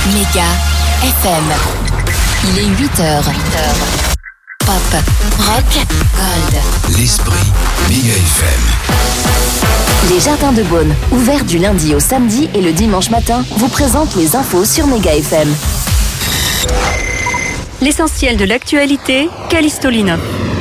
Méga FM. Il est 8h. Pop, rock, gold. L'esprit Méga FM. Les Jardins de Beaune, ouverts du lundi au samedi et le dimanche matin, vous présentent les infos sur Méga FM. L'essentiel de l'actualité, Callisto Lina.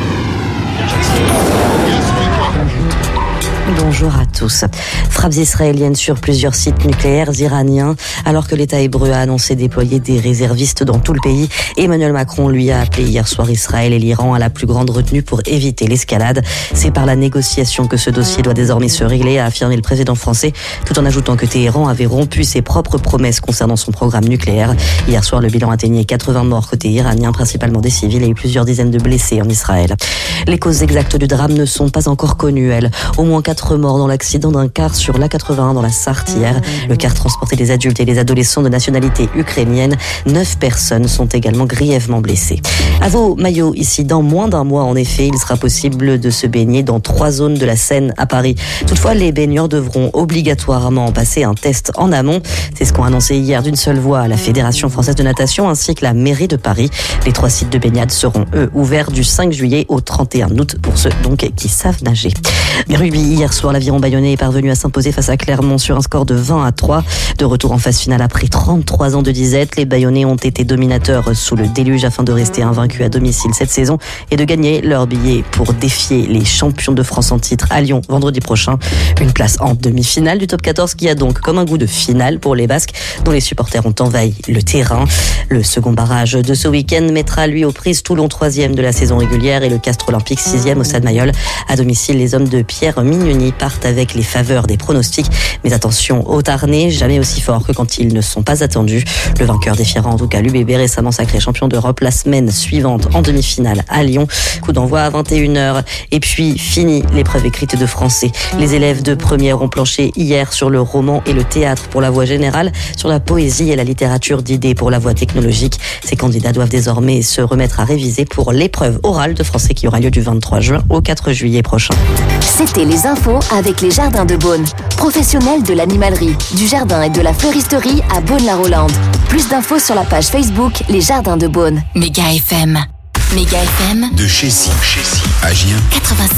Bonjour à tous. Frappes israéliennes sur plusieurs sites nucléaires iraniens. Alors que l'État hébreu a annoncé déployer des réservistes dans tout le pays, Emmanuel Macron lui a appelé hier soir Israël et l'Iran à la plus grande retenue pour éviter l'escalade. C'est par la négociation que ce dossier doit désormais se régler, a affirmé le président français, tout en ajoutant que Téhéran avait rompu ses propres promesses concernant son programme nucléaire. Hier soir, le bilan atteignait 80 morts côté iranien, principalement des civils, et eu plusieurs dizaines de blessés en Israël. Les causes exactes du drame ne sont pas encore connues, elles. Au moins 4 morts dans l'accident d'un car sur l'A81 dans la Sarthe hier. Le car transportait des adultes et des adolescents de nationalité ukrainienne. 9 personnes sont également grièvement blessées. À vos maillots, ici, dans moins d'un mois, en effet, il sera possible de se baigner dans 3 zones de la Seine à Paris. Toutefois, les baigneurs devront obligatoirement passer un test en amont. C'est ce qu'ont annoncé hier d'une seule voix la Fédération française de natation ainsi que la mairie de Paris. Les 3 sites de baignade seront, eux, ouverts du 5 juillet au 31 août pour ceux donc qui savent nager. Rugby, hier soir, l'aviron bayonnais est parvenu à s'imposer face à Clermont sur un score de 20-3. De retour en phase finale après 33 ans de disette, les Bayonnais ont été dominateurs sous le déluge afin de rester invaincus à domicile cette saison et de gagner leur billet pour défier les champions de France en titre à Lyon vendredi prochain. Une place en demi-finale du top 14 qui a donc comme un goût de finale pour les Basques dont les supporters ont envahi le terrain. Le second barrage de ce week-end mettra lui aux prises Toulon 3e de la saison régulière et le Castres Olympique 6e au Stade Mayol. À domicile, les hommes de Pierre Mignoni partent avec les faveurs des pronostics. Mais attention aux Tarnais, jamais aussi forts que quand ils ne sont pas attendus. Le vainqueur défiera en tout cas l'UBB, récemment sacré champion d'Europe la semaine suivante en demi-finale à Lyon. Coup d'envoi à 21h. Et puis, fini l'épreuve écrite de français. Les élèves de première ont planché hier sur le roman et le théâtre pour la voix générale, sur la poésie et la littérature d'idées pour la voix technologique. Ces candidats doivent désormais se remettre à réviser pour l'épreuve orale de français qui aura lieu du 23 juin au 4 juillet prochain. C'était les infos avec les Jardins de Beaune. Professionnels de l'animalerie, du jardin et de la fleuristerie à Beaune-la-Rolande. Plus d'infos sur la page Facebook Les Jardins de Beaune. Méga FM. Méga FM. De Chécy, Agen 96.5.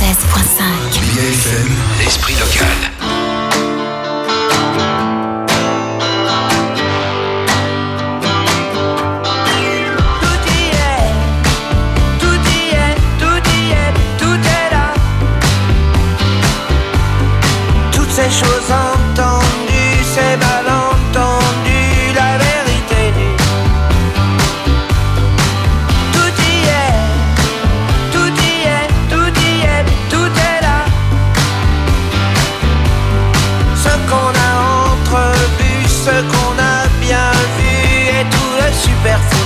Méga FM, l'esprit local. Ces choses entendues, ces malentendus, la vérité nue. Tout y est, tout y est, tout y est, tout est là. Ce qu'on a entrevu, ce qu'on a bien vu et tout le superflu.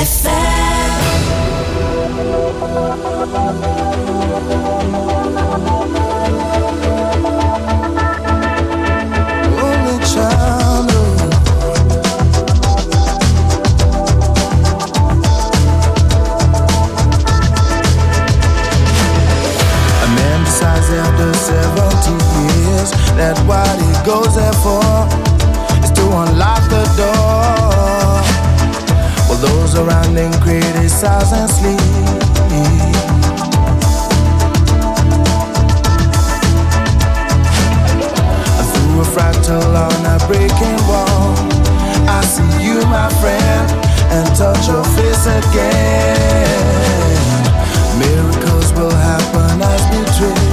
After 70 years, that what he goes there for is to unlock the door. Well, those around him criticize and sleep. Through a fractal on a breaking wall, I see you, my friend, and touch your face again. Miracles will happen as we dream.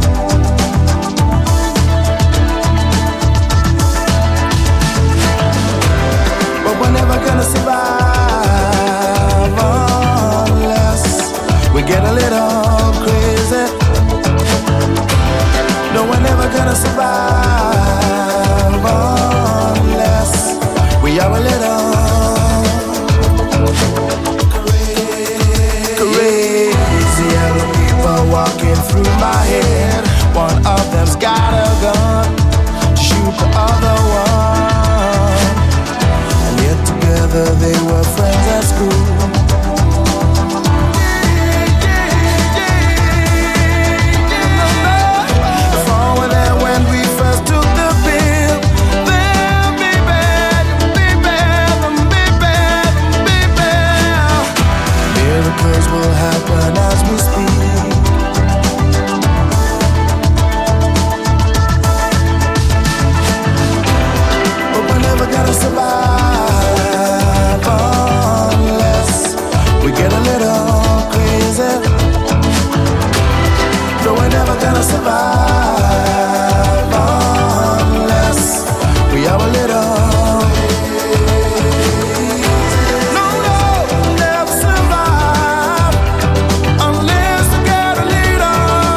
We're never gonna survive unless we get a little crazy. No, we're never gonna survive unless we are a little crazy. Yellow people walking through my head. One of them's got a gun to shoot the other one. Together they were friends at school. The fall were there when we first took the pill. They'll be bad, be bad, be bad, be bad. Miracles will happen as we speak. But we're never gonna survive get a little crazy. No, we're never gonna survive unless we are a little. No, never survive unless we get a little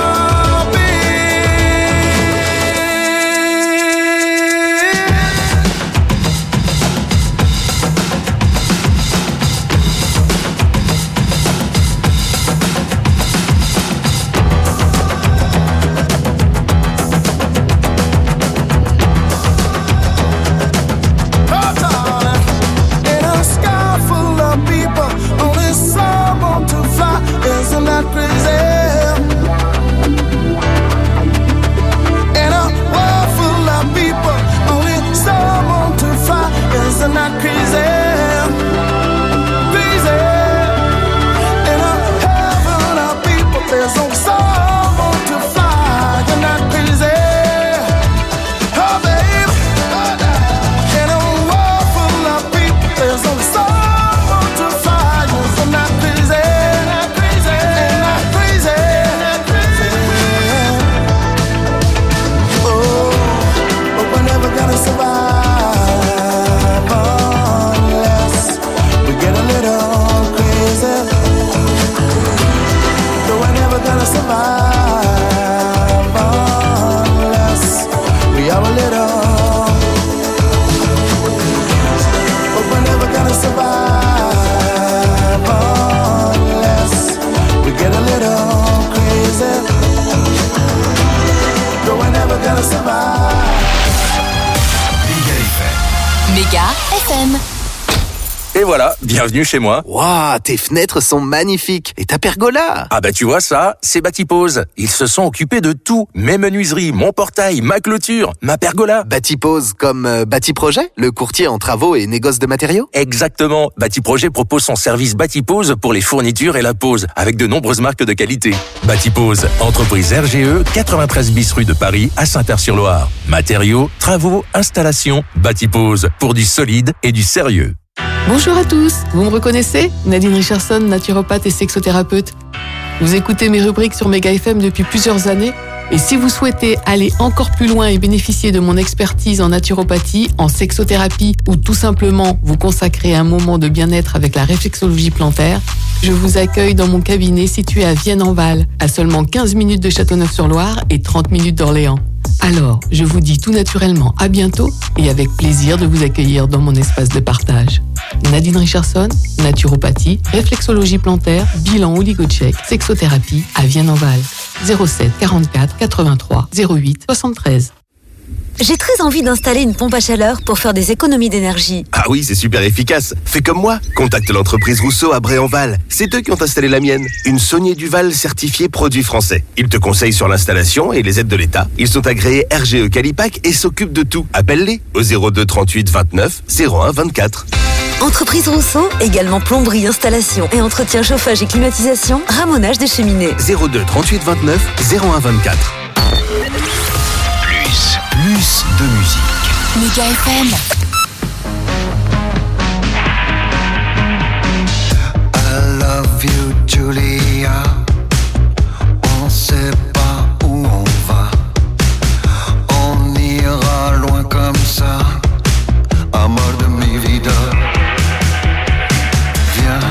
Et voilà, bienvenue chez moi. Waouh, tes fenêtres sont magnifiques. Et ta pergola? Ah bah tu vois ça, c'est Batipose. Ils se sont occupés de tout. Mes menuiseries, mon portail, ma clôture, ma pergola. Batipose comme Batiprojet, le courtier en travaux et négoce de matériaux? Exactement. Batiprojet propose son service Batipose pour les fournitures et la pose, avec de nombreuses marques de qualité. Batipose, entreprise RGE, 93 bis rue de Paris à Saint-Père-sur-Loire. Matériaux, travaux, installations, Batipose, pour du solide et du sérieux. Bonjour à tous, vous me reconnaissez? Nadine Richardson, naturopathe et sexothérapeute. Vous écoutez mes rubriques sur Méga FM depuis plusieurs années et si vous souhaitez aller encore plus loin et bénéficier de mon expertise en naturopathie, en sexothérapie ou tout simplement vous consacrer un moment de bien-être avec la réflexologie plantaire, je vous accueille dans mon cabinet situé à Vienne-en-Val, à seulement 15 minutes de Châteauneuf-sur-Loire et 30 minutes d'Orléans. Alors, je vous dis tout naturellement à bientôt et avec plaisir de vous accueillir dans mon espace de partage. Nadine Richardson, naturopathie, réflexologie plantaire, bilan oligocheck, sexothérapie à Vienne-en-Val. 07 44 83 08 73. J'ai très envie d'installer une pompe à chaleur pour faire des économies d'énergie. Ah oui, c'est super efficace. Fais comme moi. Contacte l'entreprise Rousseau à Bray-en-Val. C'est eux qui ont installé la mienne. Une Saunier Duval certifiée produit français. Ils te conseillent sur l'installation et les aides de l'État. Ils sont agréés RGE Calipac et s'occupent de tout. Appelle-les au 02 38 29 01 24. Entreprise Rousseau, également plomberie, installation et entretien chauffage et climatisation, ramonage des cheminées. 02 38 29 01 24. Plus de musique. Méga FM. I love you, Julia. On sait pas où on va. On ira loin comme ça. Amor de mi vida. Viens.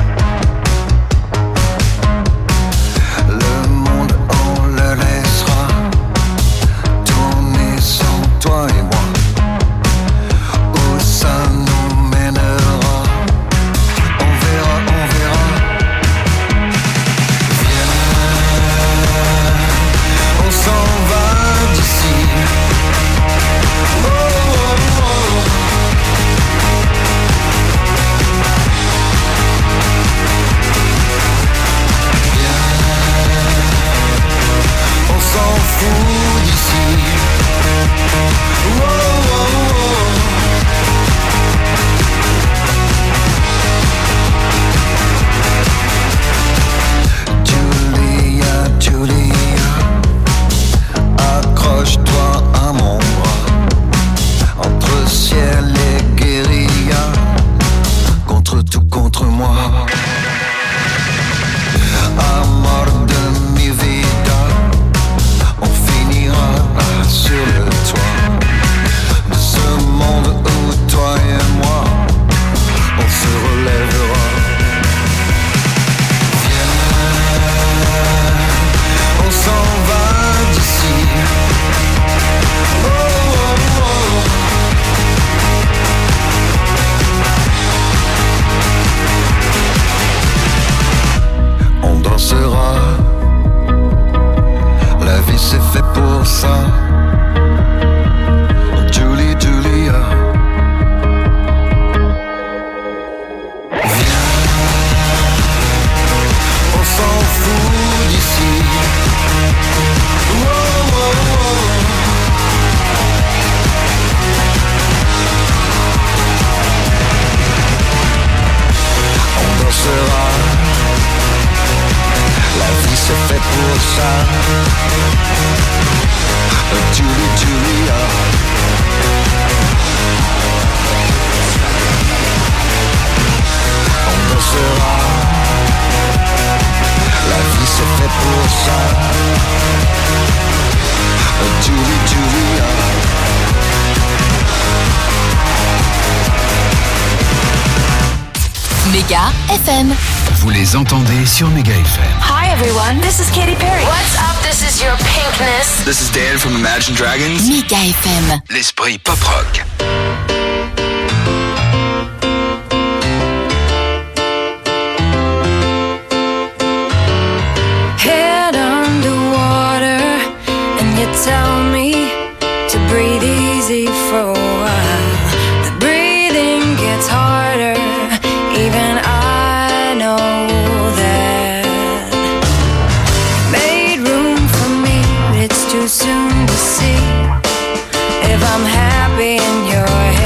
Le monde, on le laissera tourner sans toi et moi. Où ça nous mènera, on verra, on verra. Viens, on s'en va d'ici. Oh, oh, oh. Viens, on s'en fout d'ici. Oh, oh, oh. Julia, Julia, accroche-toi à mon bras. Entre ciel et guérilla, contre tout, contre moi. Amor de mi vida, on finira sur le toit de ce monde où toi et moi, on se relèvera. Viens, on s'en va d'ici. Oh, oh, oh. On dansera. La vie c'est fait pour ça. Julie, Julia. Viens, on s'en fout d'ici. Oh, oh, oh. On dansera. La vie c'est fait pour ça. Julie, Julia. On dansera. La vie c'est fait pour ça. Julie, Julia. Méga FM. Vous les entendez sur Méga FM. Hi everyone, this is Katy Perry. What's up? This is your Pinkness. This is Dan from Imagine Dragons. Méga FM. L'esprit pop rock. Head underwater, and you tell me to breathe easy for a while. The breathing gets harder, even I know that. Made room for me, but it's too soon to see if I'm happy in your head.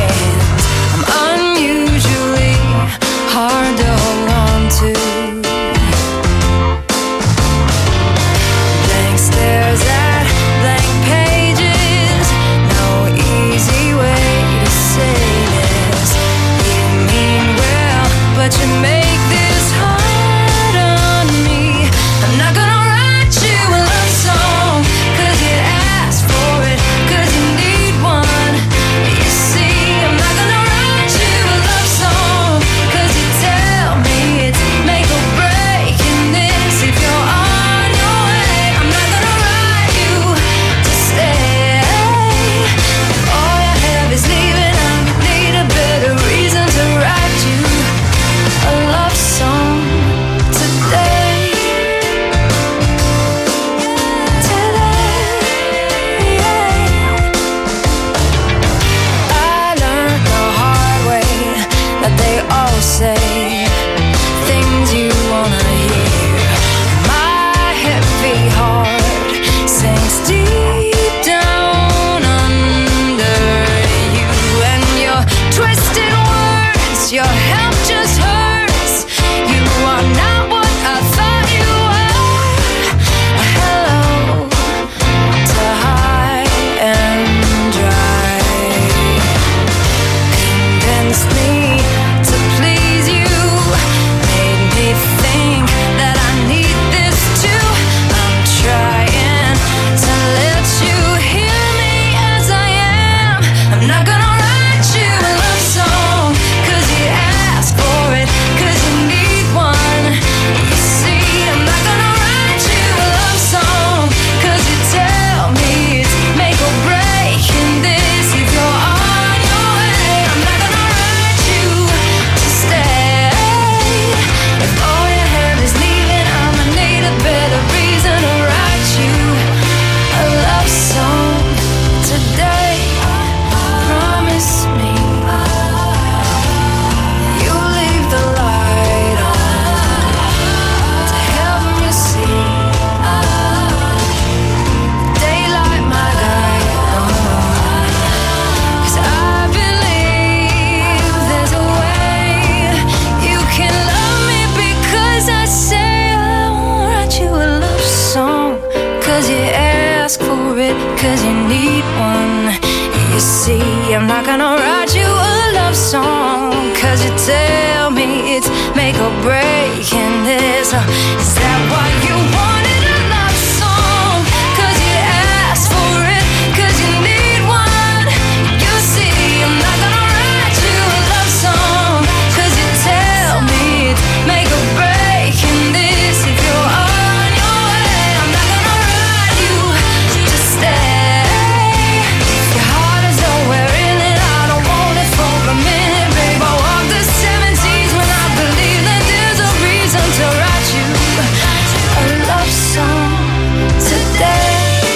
I'm not gonna write you a love song, 'cause you tell me it's make or break. And is that what you wanted, a love song? 'Cause you asked for it, 'cause you need one. You see, I'm not gonna write you a love song, 'cause you tell me it's make or break. And this, if you're on your way, I'm not gonna write you to stay. Your heart is nowhere in it, I don't want it for a minute, babe. I walk the 7 seas when I believe that there's a reason to write you a love song today.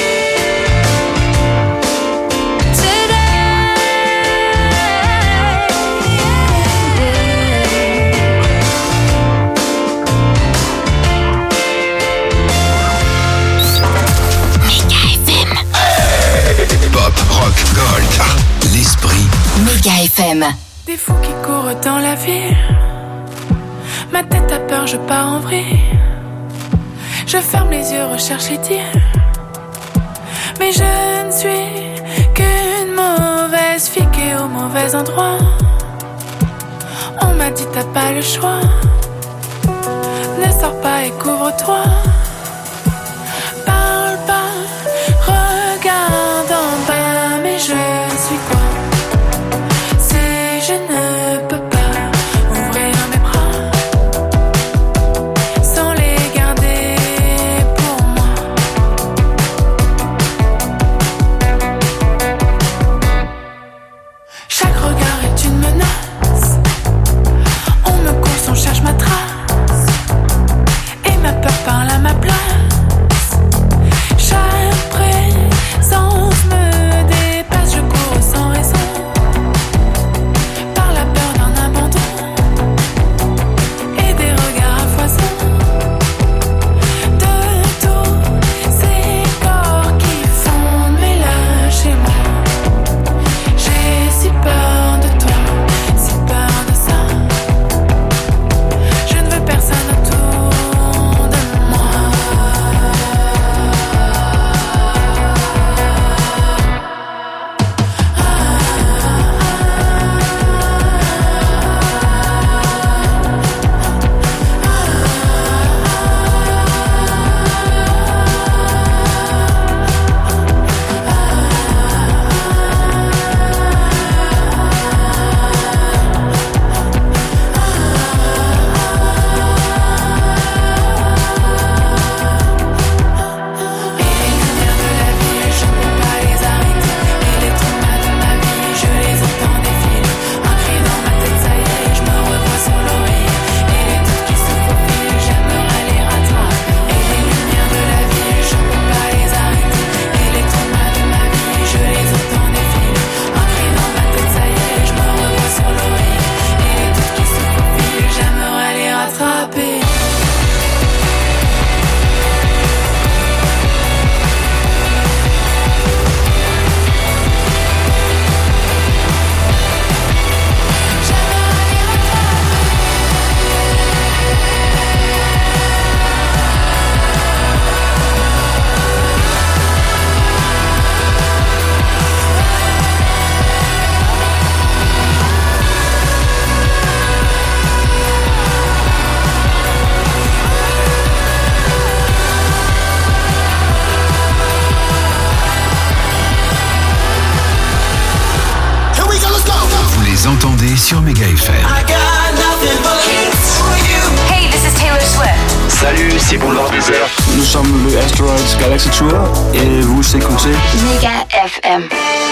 Pop, rock, gold. L'esprit. Méga FM. Des fous qui courent dans la ville. Ma tête a peur, je pars en vrille. Je ferme les yeux, recherche les tirs. Mais je ne suis qu'une mauvaise fille qui est au mauvais endroit. On m'a dit t'as pas le choix. Ne sors pas et couvre-toi. Parle pas, regarde en bas. Mais je suis quoi si je ne peux pas ouvrir mes bras sans les garder pour moi? Chaque regard est une menace. On me course, on cherche ma trace. Et ma peur parle à ma place. Chaque présence me dépasse, je cours sans raison. Par la peur d'un abandon et des regards à foison. De tous ces corps qui fondent, mais là chez moi, j'ai si peur de toi, si peur de ça. Je ne veux personne autour de moi. Vous les entendez sur Méga FM. Hey, this is Taylor Swift. Salut, c'est Boulevard Désert. Nous sommes le Asteroids Galaxy Tour et vous écoutez Méga FM.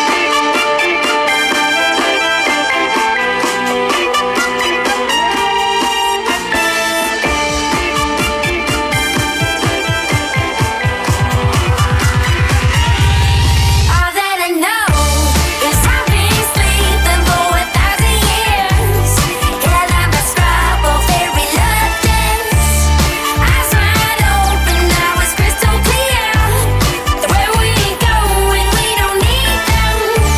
All that I know is I've been sleeping for 1,000 years, and I'm a struggle, very reluctant. Eyes wide open, now it's crystal clear. Where we go when we don't need them.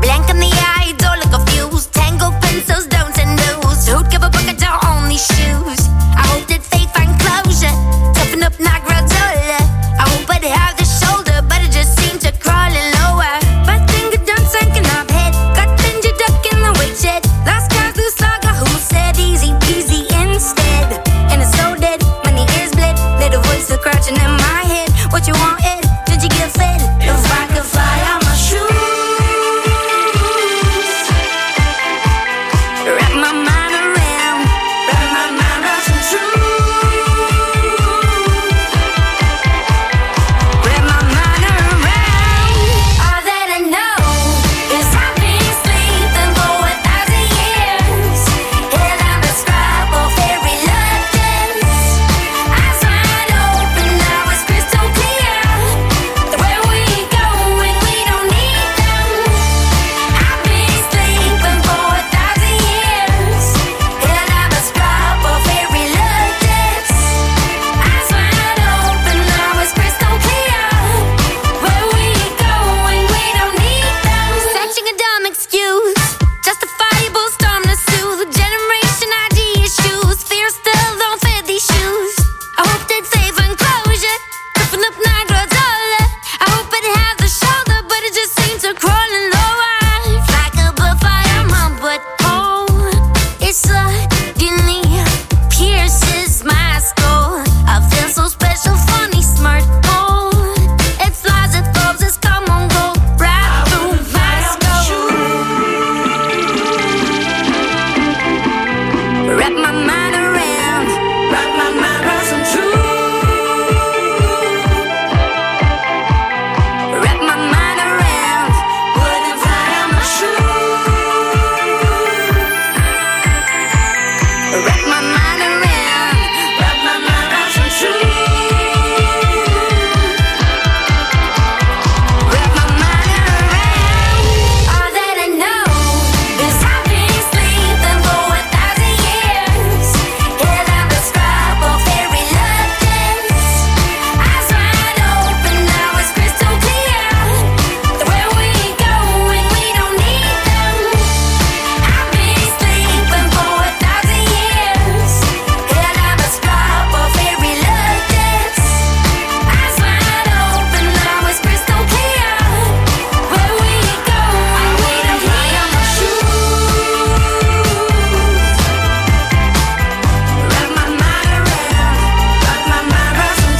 Blank in the eye, don't look confused. Tango pencils, don'ts and do's. Who'd give a buck to own these shoes? I hope that they find closure. Toughen up, not granola. I hope I'd have the shoulder, but it just seemed to crawling lower. But finger done sunken up head. Got ginger duck in the woodshed. Last cars loose saga, who said easy peasy instead? And it's so dead when the ears bled. Little voice still crouching in my head. What you want, Ed? Did you get fed? If I could fly out my shoes, wrap my mind around some truth. Wrap my mind around all that I know is I've been sleeping for 1,000 years. Held on the scribe of fairy legends. Eyes wide open, now it's crystal clear. Where we go when we don't need them. I've been sleeping for 1,000 years. Held on the scribe of fairy legends. Eyes wide open, now it's crystal clear. Where we go when we don't need them. Searching a dumb excuse, justifiable storm to soothe. Generation ID issues, fear still don't fit these shoes. I hope that they find closure. Toughen up, not granola. I hope it has the shoulder, but it just seems to crawling lower. Like a bullfire, mom, but oh, it suddenly pierces my skull. I feel so special, funny, smart, cold. It flies, it throws, it's come on, go right through my skull. Wrap my mind around some truth. Wrap my mind around, wouldn't fly out my shoes. Wrap my mind around some truth. Wrap my mind around all that I know is I've been sleeping for 1,000 years. Held on the scribe of fairy legends. Eyes wide open, now it's crystal clear. Where we go when we don't need them. I've been sleeping for 1,000 years. Held on the scribe of fairy legends. Eyes wide open, now it's crystal clear. Where we go when we don't need them. Wrap my mind around some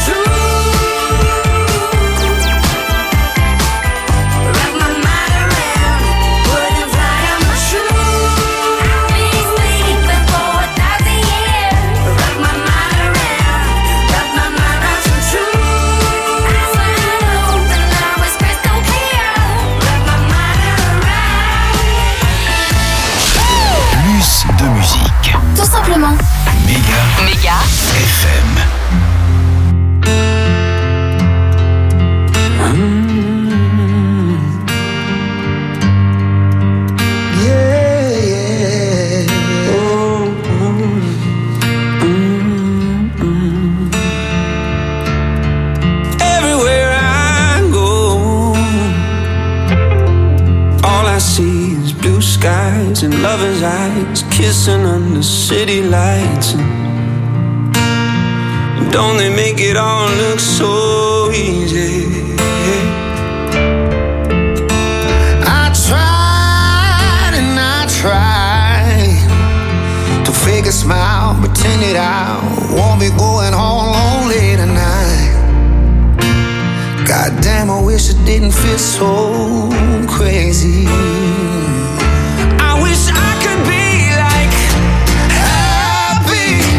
truth. Wrap my mind around, wouldn't fly out my shoes. I've been sleeping for 1,000 years. Wrap my mind around some truth. Eyes wide open, now it's crystal clear. Wrap my mind around. Plus de musique. Tout simplement. Méga FM. Everywhere I go, all I see is blue skies and lovers' eyes kissing under city lights. And don't they make it all look so easy? I tried and I tried to fake a smile, pretend it out. Won't be going home lonely tonight. Goddamn, I wish it didn't feel so crazy. I wish I could be like happy,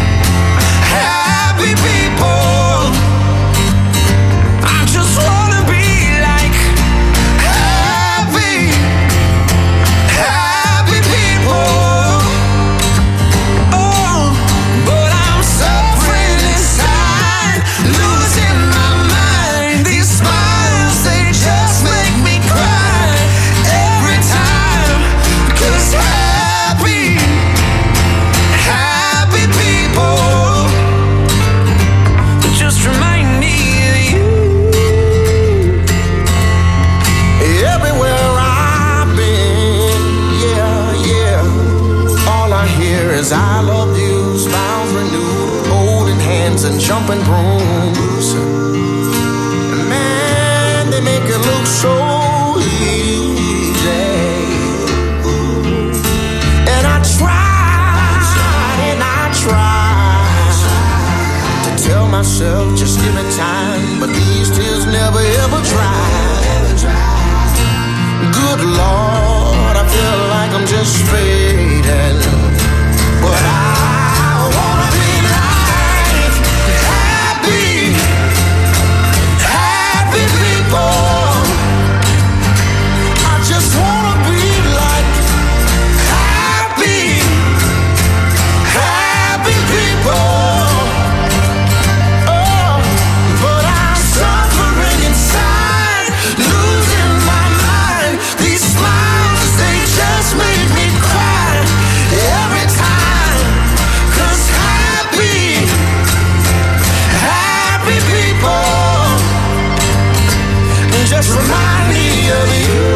happy people. I just wanna be like happy, happy people. oh, but I'm Suffering inside, losing my mind. These smiles, they just make me cry. jumping brooms. Man, they make it look so easy. And I tried to tell myself, just give me time, but these tears never ever dry. Good Lord, I feel like I'm just fading, but I wanna be like happy, happy people. I just wanna be like happy, happy people. Oh, but I'm suffering inside, losing my mind. These smiles, they just make me cry every time. 'Cause happy, happy people just remind me of you.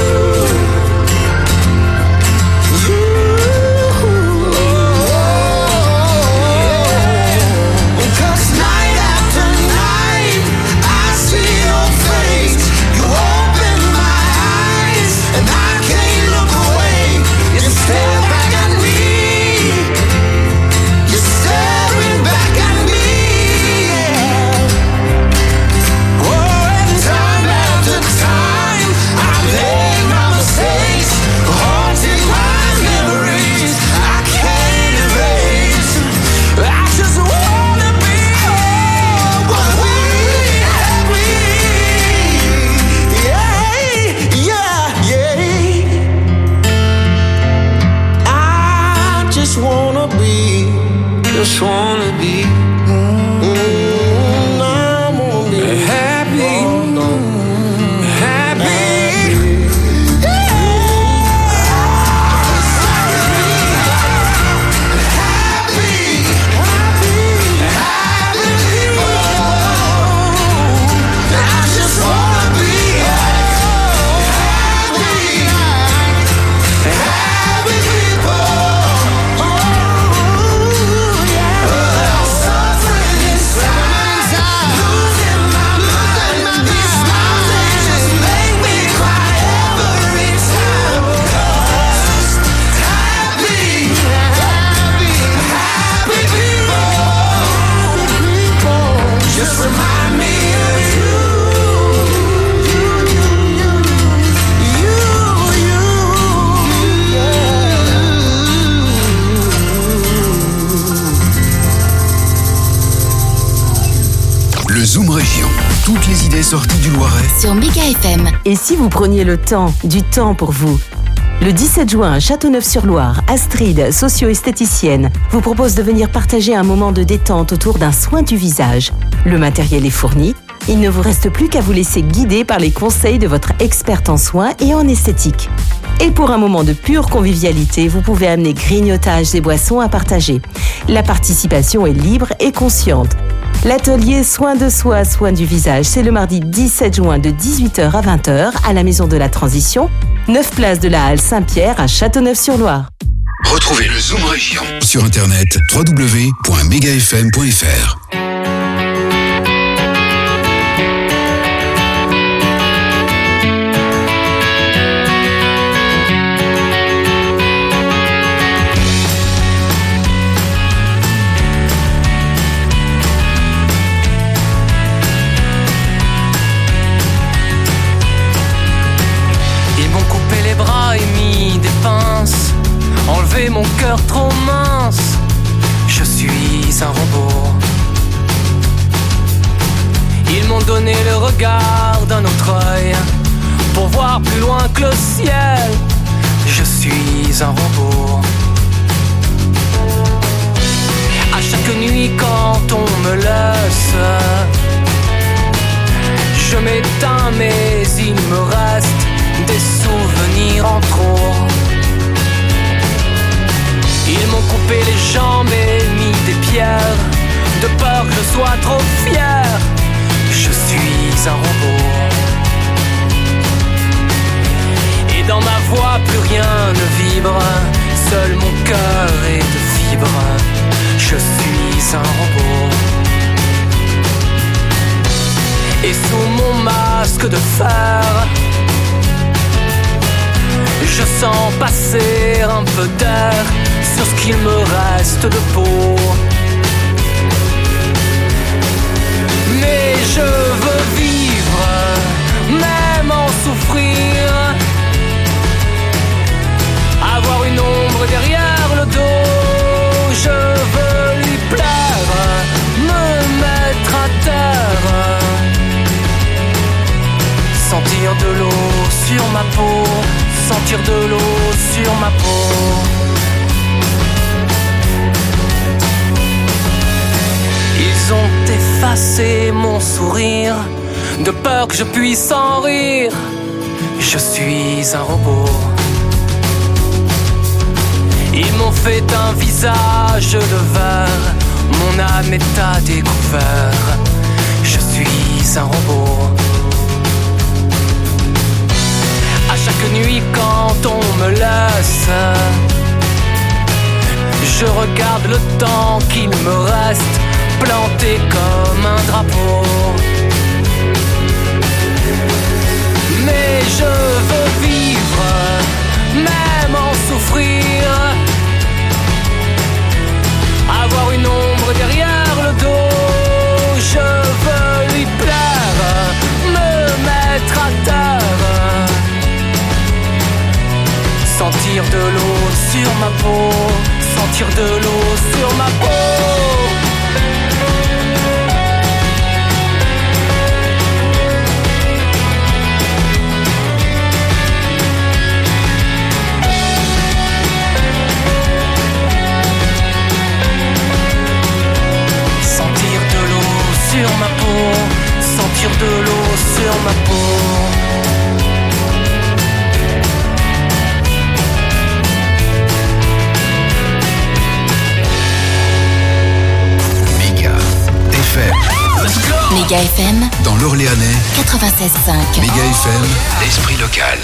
Cause night after night I see your face. You open my eyes and I can't look away. You stare back at me. You're staring back at me. Yeah. Oh, and time after time I made my mistakes, haunting my memories I can't erase. I just wanna be what we I just wanna be, just wanna be, I wanna be happy, happy. Just remind me of you. Le Zoom Région. Toutes les idées sorties du Loiret. Sur Méga FM. Et si vous preniez le temps, du temps pour vous? Le 17 juin à Châteauneuf-sur-Loire, Astrid, socio-esthéticienne, vous propose de venir partager un moment de détente autour d'un soin du visage. Le matériel est fourni. Il ne vous reste plus qu'à vous laisser guider par les conseils de votre experte en soins et en esthétique. Et pour un moment de pure convivialité, vous pouvez amener grignotages et boissons à partager. La participation est libre et consciente. L'atelier Soins de soi, soins du visage, c'est le mardi 17 juin de 18h à 20h à la Maison de la Transition, 9 place de la Halle Saint-Pierre à Châteauneuf-sur-Loire. Retrouvez le Zoom Région sur internet www.megafm.fr. Enlever mon cœur trop mince, je suis un robot. Ils m'ont donné le regard d'un autre œil pour voir plus loin que le ciel. Je suis un robot. À chaque nuit quand on me laisse, je m'éteins mais il me reste des souvenirs en trop. Ils m'ont coupé les jambes et mis des pierres, de peur que je sois trop fier. Je suis un robot. Et dans ma voix plus rien ne vibre, seul mon cœur est de fibre. Je suis un robot. que de faire. Je sens passer un peu d'air sur ce qu'il me reste de peau. Mais je veux vivre, même en souffrir. Avoir une ombre derrière le dos. Je veux lui plaire, me mettre à terre. Sentir de l'eau sur ma peau. Sentir de l'eau sur ma peau. Ils ont effacé mon sourire, de peur que je puisse en rire. Je suis un robot. Ils m'ont fait un visage de verre, mon âme est à découvert. Je suis un robot. À chaque nuit quand on me laisse, je regarde le temps qu'il me reste, planté comme un drapeau. Mais je veux vivre, même en souffrir. Avoir une ombre derrière le dos. Je veux lui plaire, me mettre à terre. Sentir de l'eau sur ma peau. Sentir de l'eau sur ma peau. Sur ma peau, sentir de l'eau sur ma peau. Méga FM. Méga FM. Dans l'Orléanais. 96.5. Méga FM, l'esprit local.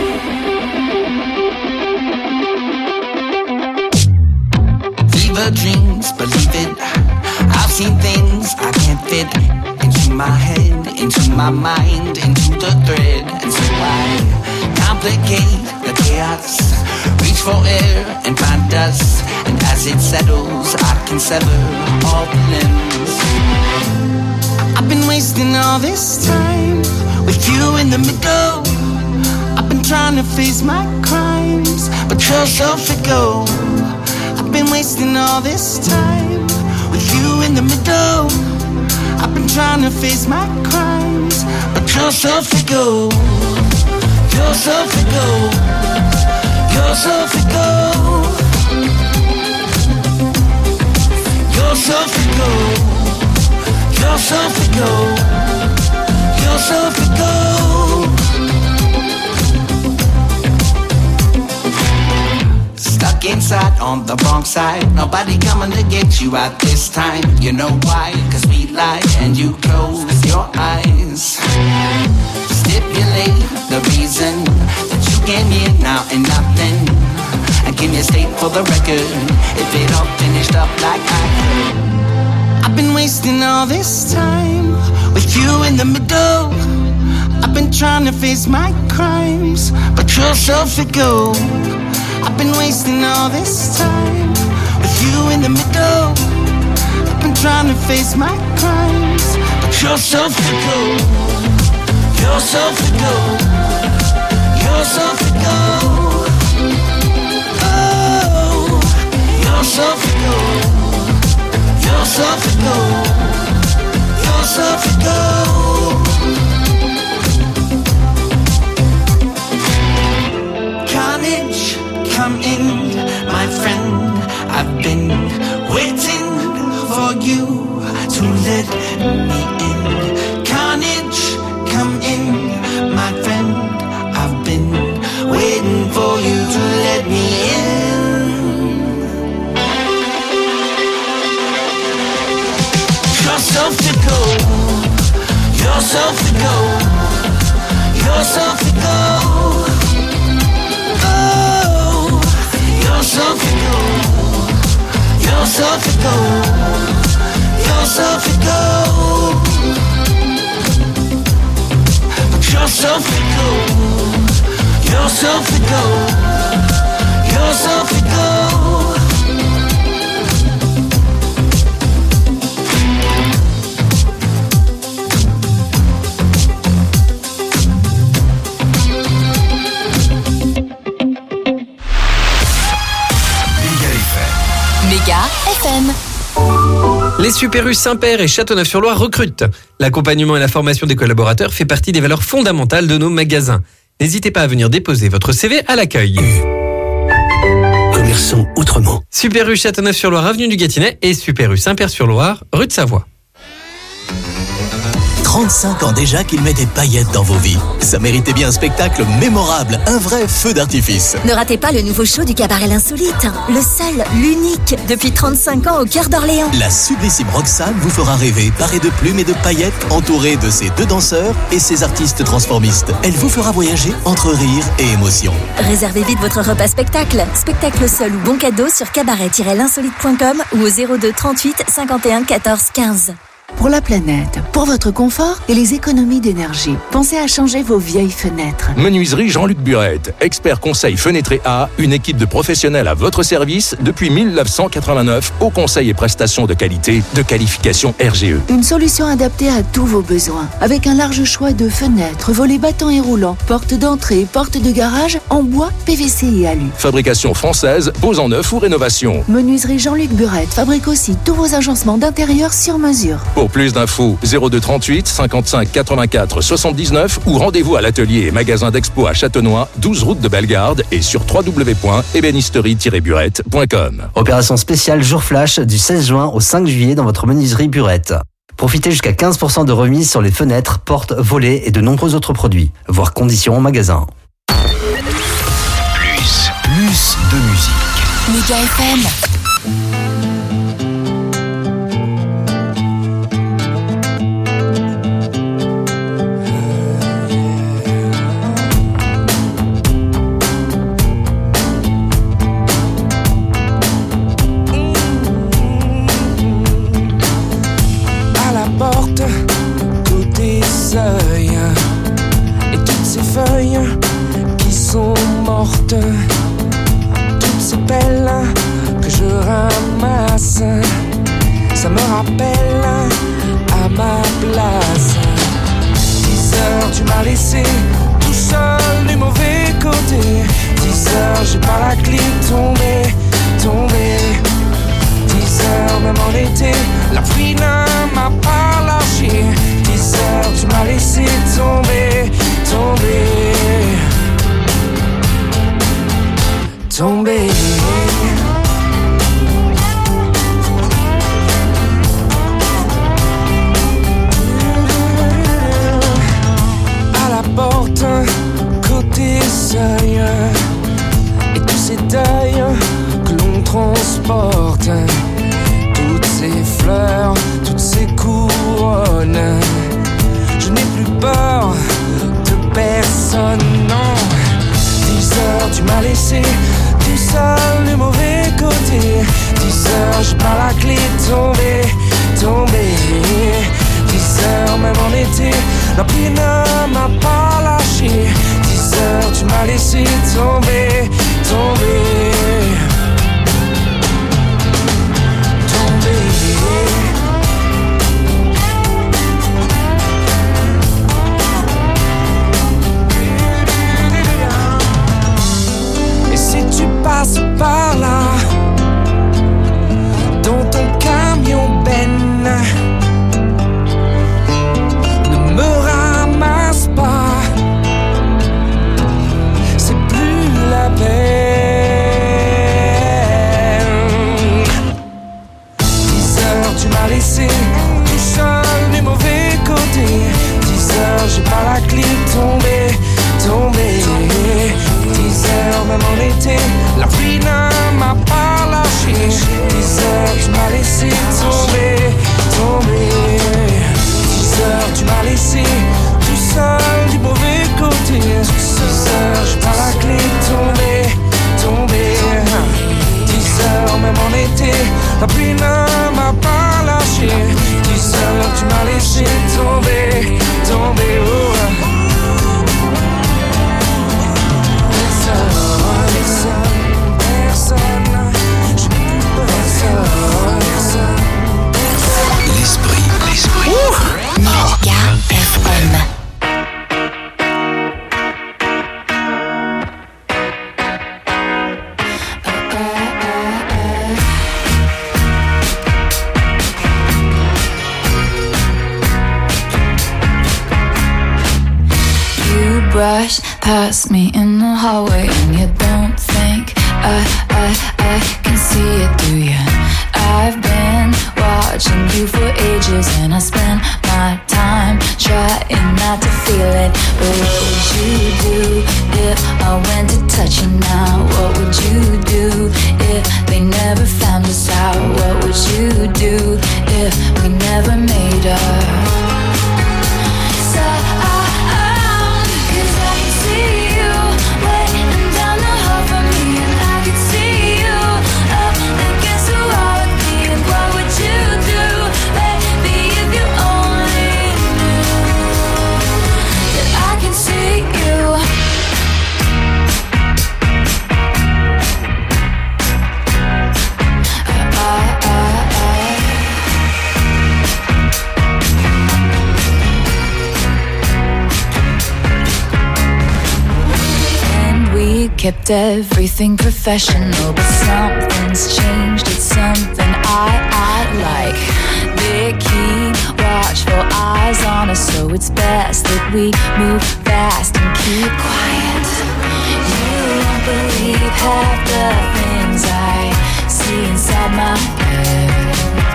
Fever dreams, believe it. I've seen things I can't fit into my head, into my mind, into the thread. And so I complicate the chaos, reach for air and find dust. And as it settles, I can sever all the limbs. I've been wasting all this time with you in the middle. I've been trying to face my crimes, but you're so fickle. I've been wasting all this time with you in the middle. I've been trying to face my crimes, but you're so fickle. You're so fickle. You're so fickle. You're so fickle. You're so fickle. You're so fickle. Stuck inside on the wrong side. Nobody coming to get you out this time. You know why? Cause we lie and you close your eyes. Stipulate the reason that you came here now and nothing. And can you state for the record if it all finished up like I could? I've been wasting all this time with you in the middle. I've been trying to face my crimes, but you're so fickle. I've been wasting all this time with you in the middle. I've been trying to face my crimes, but you're so fickle. You're so fickle. You're so fickle. Oh, you're so fickle. You're so fickle. You're so fickle. Carnage, come in, my friend. I've been waiting for you to let me in. Carnage, come in, my friend. I've been waiting for you to let me in. You're so fickle. You're so fickle. You're so fickle. Oh, you're so fickle. You're so fickle. You're so fickle. so fickle. You're so fickle. You're so fickle. Méga FM. Les Super U Saint-Père et Châteauneuf-sur-Loire recrutent. L'accompagnement et la formation des collaborateurs fait partie des valeurs fondamentales de nos magasins. N'hésitez pas à venir déposer votre CV à l'accueil. Commerçons autrement. Super U Châteauneuf-sur-Loire, avenue du Gâtinais et Super U Saint-Père-sur-Loire, rue de Savoie. 35 ans déjà qu'il met des paillettes dans vos vies. Ça méritait bien un spectacle mémorable, un vrai feu d'artifice. Ne ratez pas le nouveau show du cabaret L'Insolite. Le seul, l'unique, depuis 35 ans au cœur d'Orléans. La sublissime Roxane vous fera rêver, parée de plumes et de paillettes, entourée de ses 2 danseurs et ses artistes transformistes. Elle vous fera voyager entre rire et émotion. Réservez vite votre repas spectacle. Spectacle seul ou bon cadeau sur cabaret-l'insolite.com ou au 02 38 51 14 15. Pour la planète, pour votre confort et les économies d'énergie, pensez à changer vos vieilles fenêtres. Menuiserie Jean-Luc Burette, expert conseil fenêtré A, une équipe de professionnels à votre service depuis 1989 au conseil et prestations de qualité de qualification RGE. Une solution adaptée à tous vos besoins, avec un large choix de fenêtres, volets battants et roulants, portes d'entrée, portes de garage en bois, PVC et alu. Fabrication française, pose en neuf ou rénovation. Menuiserie Jean-Luc Burette fabrique aussi tous vos agencements d'intérieur sur mesure. Pour plus d'infos, 02 38 55 84 79 ou rendez-vous à l'atelier et magasin d'expo à Châtenois, 12 route de Bellegarde et sur www.ébénisterie-burette.com. Opération spéciale Jour Flash du 16 juin au 5 juillet dans votre menuiserie Burette. Profitez jusqu'à 15% de remise sur les fenêtres, portes, volets et de nombreux autres produits. Voir conditions en magasin. Plus de musique. Méga FM. Et toutes ces feuilles qui sont mortes, toutes ces pelles que je ramasse, ça me rappelle à ma place. 10 heures tu m'as laissé tout seul du mauvais côté. 10 heures j'ai pas la clé, tombé. 10 heures même en été, la pluie ne m'a pas lâché. 10 heures tu m'as laissé tomber. À la porte, côté seuil, et tous ces deuils que l'on transporte, toutes ces fleurs, toutes ces couronnes. Je n'ai plus peur de personne, non. 10 heures tu m'as laissé tout seul du mauvais côté. 10 heures j'ai pas la clé, tombé. 10 heures même en été, la pluie ne m'a pas lâché. 10 heures tu m'as laissé tomber. Et si tu passes par là, dans ton camion Ben, ne me ramasse pas, c'est plus la peine. 10 heures tu m'as laissé tout seul du mauvais côté. 10 heures j'ai pas la clé, tombé. 10 heures même en été, la pluie ne m'a pas lâché. 10 heures tu m'as laissé tomber. 10 heures tu m'as laissé tout seul du mauvais côté. 10 heures j'ai pas la clé, tombé. 10 heures même en été, la pluie ne m'a pas lâché. 10 heures tu m'as laissé tomber. 10 pass me in the hallway and you don't think I can see it, do you? I've been watching you for ages and I spend my time trying not to feel it. But what would you do if I went to touch you now? What would you do if they never found us out? What would you do if we never made up? Kept everything professional, but something's changed. It's something I like. They keep watchful eyes on us, so it's best that we move fast and keep quiet. You won't believe half the things I see inside my head.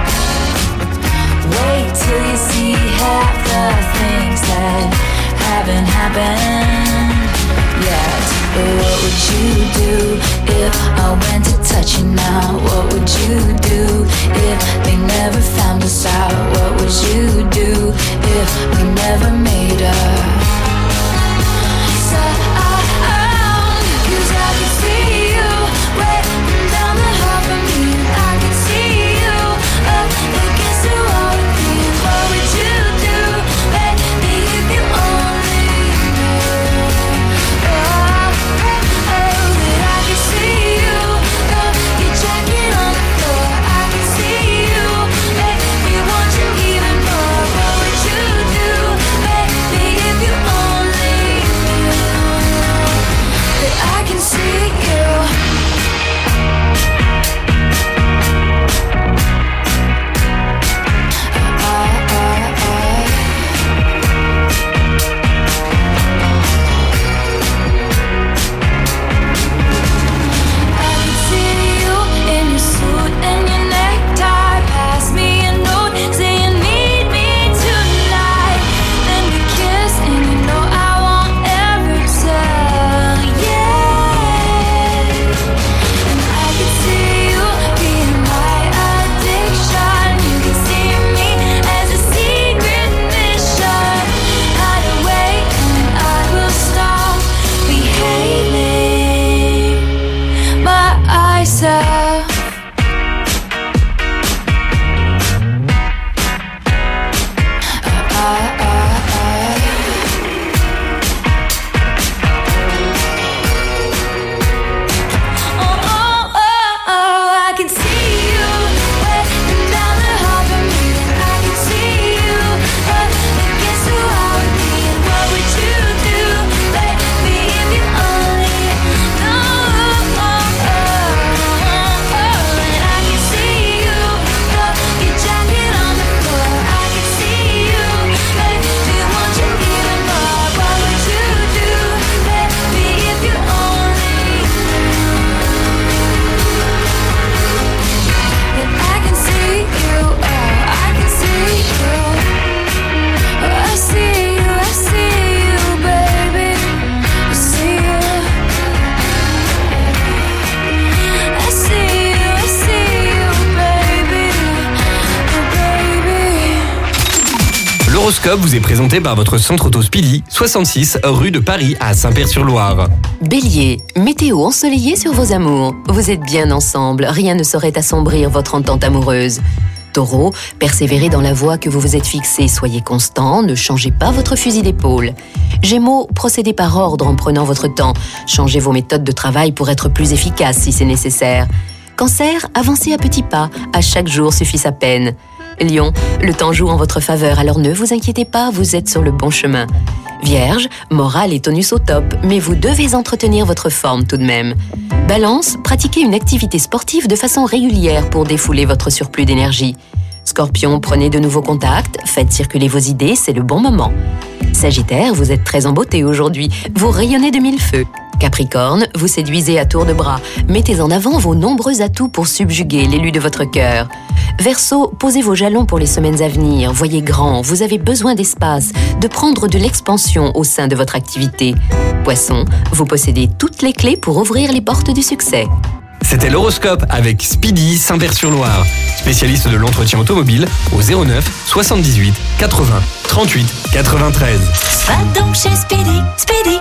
Wait till you see half the things that haven't happened yet. But what would you do if I went to touch you now? What would you do if they never found us out? What would you do if we never made up? Cause I could see you waiting down the hall for me, and I could see you up against the wall with me. And what would you do, baby, if you only knew? L'horoscope vous est présenté par votre centre auto Speedy, 66 rue de Paris à Saint-Père-sur-Loire. Bélier, météo ensoleillée sur vos amours. Vous êtes bien ensemble, rien ne saurait assombrir votre entente amoureuse. Taureau, persévérez dans la voie que vous vous êtes fixée, soyez constant, ne changez pas votre fusil d'épaule. Gémeaux, procédez par ordre en prenant votre temps. Changez vos méthodes de travail pour être plus efficace si c'est nécessaire. Cancer, avancez à petits pas, à chaque jour suffit sa peine. Lion, le temps joue en votre faveur, alors ne vous inquiétez pas, vous êtes sur le bon chemin. Vierge, morale et tonus au top, mais vous devez entretenir votre forme tout de même. Balance, pratiquez une activité sportive de façon régulière pour défouler votre surplus d'énergie. Scorpion, prenez de nouveaux contacts, faites circuler vos idées, c'est le bon moment. Sagittaire, vous êtes très en beauté aujourd'hui, vous rayonnez de mille feux. Capricorne, vous séduisez à tour de bras, mettez en avant vos nombreux atouts pour subjuguer l'élu de votre cœur. Verseau, posez vos jalons pour les semaines à venir, voyez grand, vous avez besoin d'espace, de prendre de l'expansion au sein de votre activité. Poisson, vous possédez toutes les clés pour ouvrir les portes du succès. C'était l'horoscope avec Speedy Saint-Père-sur-Loire, spécialiste de l'entretien automobile au 09 78 80 38 93. Va donc chez Speedy, Speedy.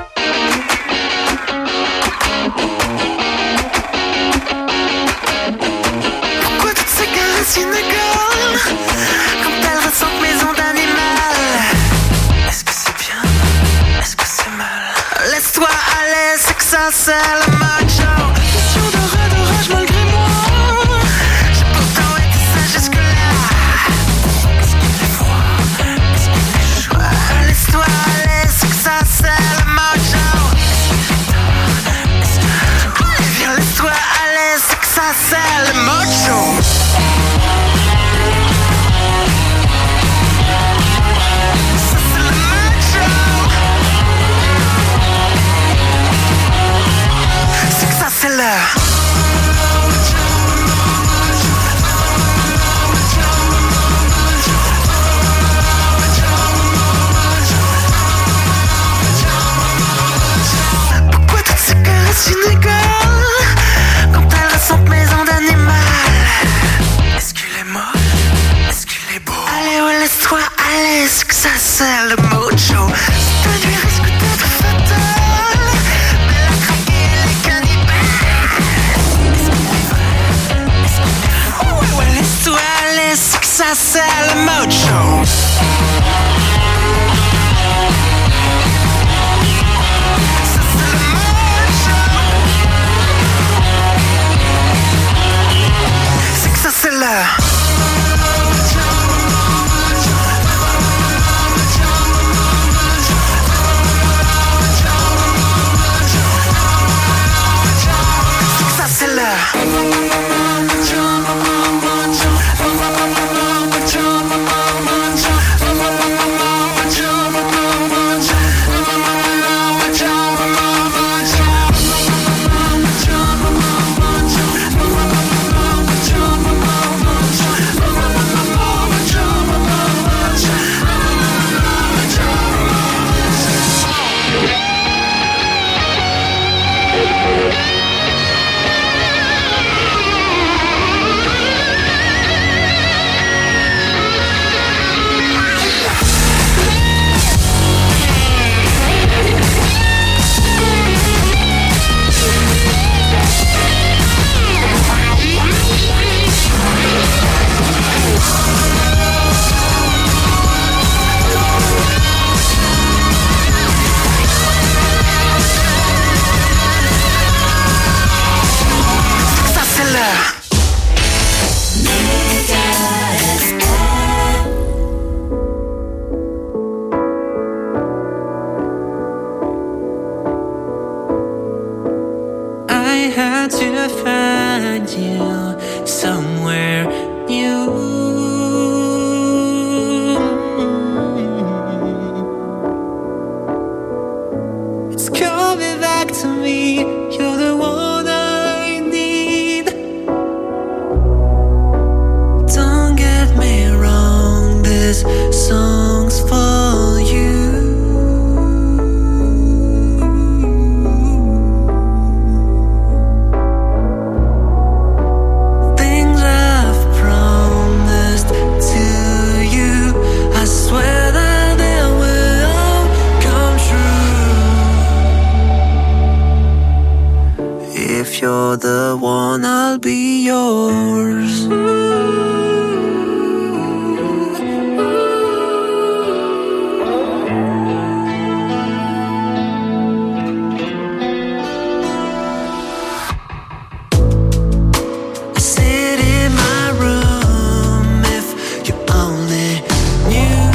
Pourquoi toutes ces caresses inégales quand elles ressentent mes ondes animales? Est-ce que c'est bien? Est-ce que c'est mal? Laisse-toi aller, c'est que ça c'est le macho. Question de rage malgré moi. J'ai pourtant été sage jusque-là. Est-ce qu'il est froid? Est-ce qu'il est chaud? Laisse-toi aller, c'est que ça c'est le macho. Allez viens, laisse-toi aller, c'est que ça c'est le macho. C'est l'heure. Pourquoi toutes ces caresses inégales quand elles ressentent mes ondes animales? Est-ce qu'il est moche? Est-ce qu'il est beau? Allez, ouais, laisse-toi aller, c'est que ça c'est le mojo. Cette nuit risque d'être fatale, mais la craquer les cannibales. Ouais, laisse-toi aller, c'est que ça c'est le mojo. Ça c'est le mojo. C'est que ça c'est l'heure. C'est que ça c'est l'heure. I had to find you somewhere new. It's coming back to me. You're the one I need. Don't get me wrong, this song's for you. Things I've promised to you, I swear that they will come true. If you're the one, I'll be yours. Sit in my room if you only knew.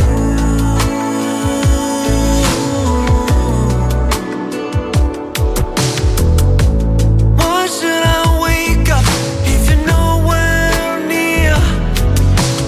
Why should I wake up if you're nowhere near?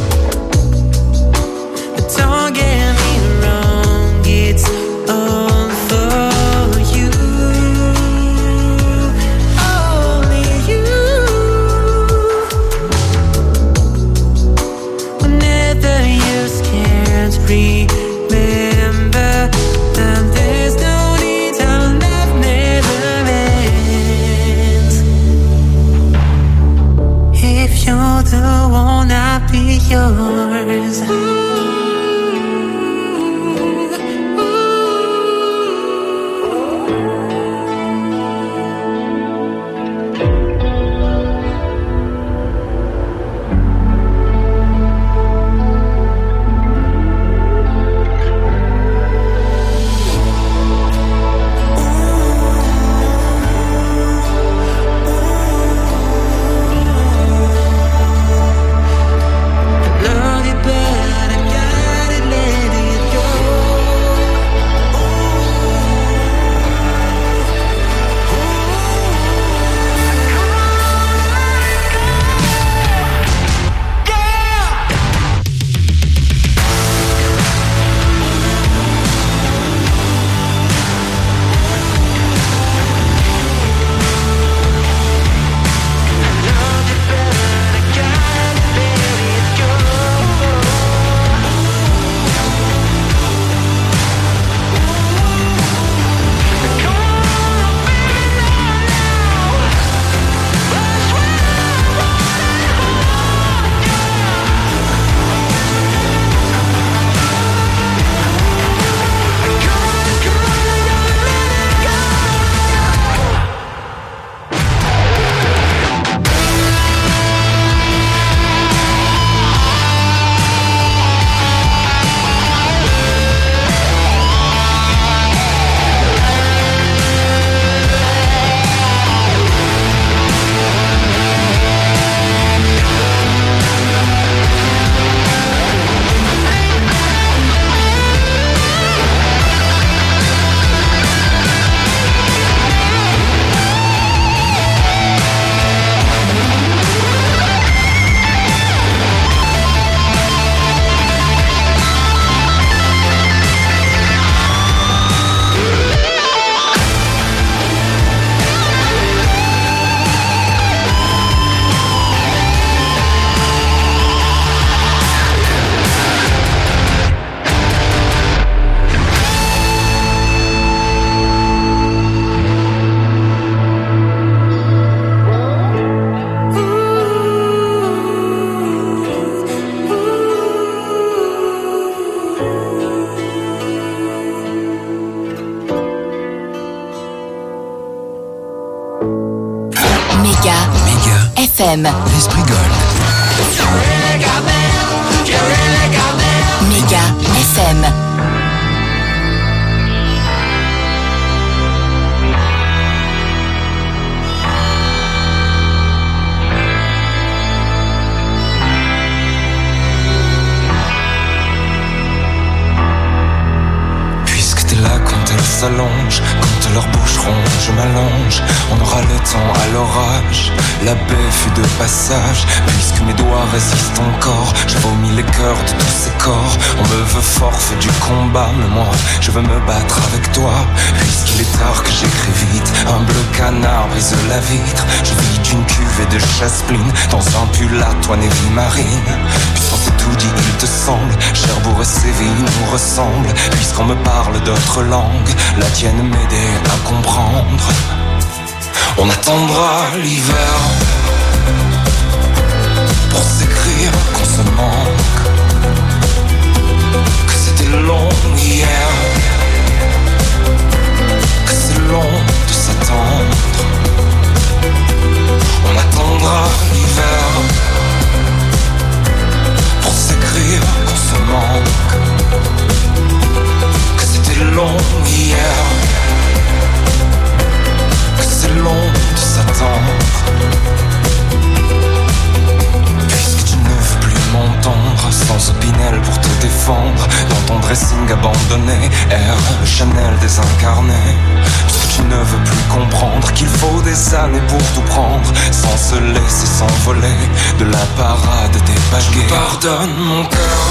you're the one, I'll be yours. FM. L'Esprit Gold. Méga FM. Puisque t'es là quand elles s'allongent, quand leurs bouches ronges, je m'allonge. On aura le temps à l'orage. La baie fut de passage. Puisque mes doigts résistent encore, je vomis les cœurs de tous ces corps. On me veut fort, fait du combat, mais moi je veux me battre avec toi. Puisqu'il est tard que j'écris vite, un bleu canard brise la vitre. Je vide une cuvée de chasse-pline dans un pull à toine et vie marine. Puisqu'on s'est tout dit, il te semble, Cherbourg et Séville nous ressemblent. Puisqu'on me parle d'autres langues, la tienne m'aidait à comprendre. On attendra l'hiver pour s'écrire qu'on se manque, que c'était long hier, que c'est long de s'attendre. On attendra l'hiver pour s'écrire qu'on se manque, que c'était long hier, que c'est long de s'attendre. Puisque tu ne veux plus m'entendre, sans Opinel pour te défendre, dans ton dressing abandonné, le Chanel désincarné. Puisque tu ne veux plus comprendre qu'il faut des années pour tout prendre, sans se laisser s'envoler de la parade des pages gaies. Pardonne mon cœur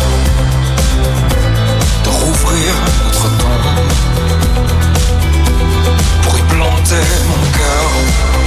de rouvrir notre tombe, pour y planter mon cœur